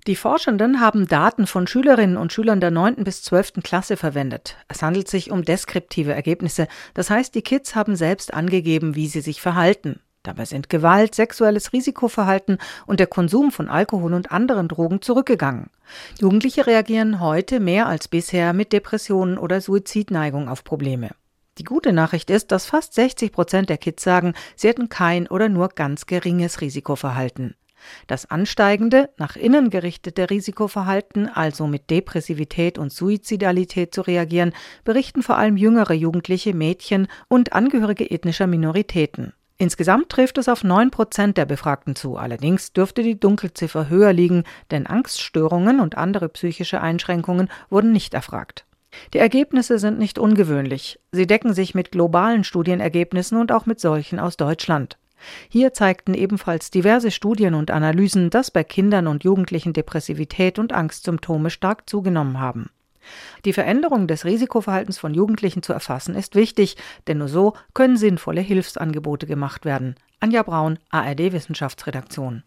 Die Forschenden haben Daten von Schülerinnen und Schülern der 9. bis 12. Klasse verwendet. Es handelt sich um deskriptive Ergebnisse, das heißt, die Kids haben selbst angegeben, wie sie sich verhalten. Dabei sind Gewalt, sexuelles Risikoverhalten und der Konsum von Alkohol und anderen Drogen zurückgegangen. Jugendliche reagieren heute mehr als bisher mit Depressionen oder Suizidneigung auf Probleme. Die gute Nachricht ist, dass fast 60% der Kids sagen, sie hätten kein oder nur ganz geringes Risikoverhalten. Das ansteigende, nach innen gerichtete Risikoverhalten, also mit Depressivität und Suizidalität zu reagieren, berichten vor allem jüngere Jugendliche, Mädchen und Angehörige ethnischer Minoritäten. Insgesamt trifft es auf 9% der Befragten zu. Allerdings dürfte die Dunkelziffer höher liegen, denn Angststörungen und andere psychische Einschränkungen wurden nicht erfragt. Die Ergebnisse sind nicht ungewöhnlich. Sie decken sich mit globalen Studienergebnissen und auch mit solchen aus Deutschland. Hier zeigten ebenfalls diverse Studien und Analysen, dass bei Kindern und Jugendlichen Depressivität und Angstsymptome stark zugenommen haben. Die Veränderung des Risikoverhaltens von Jugendlichen zu erfassen, ist wichtig, denn nur so können sinnvolle Hilfsangebote gemacht werden. Anja Braun, ARD Wissenschaftsredaktion.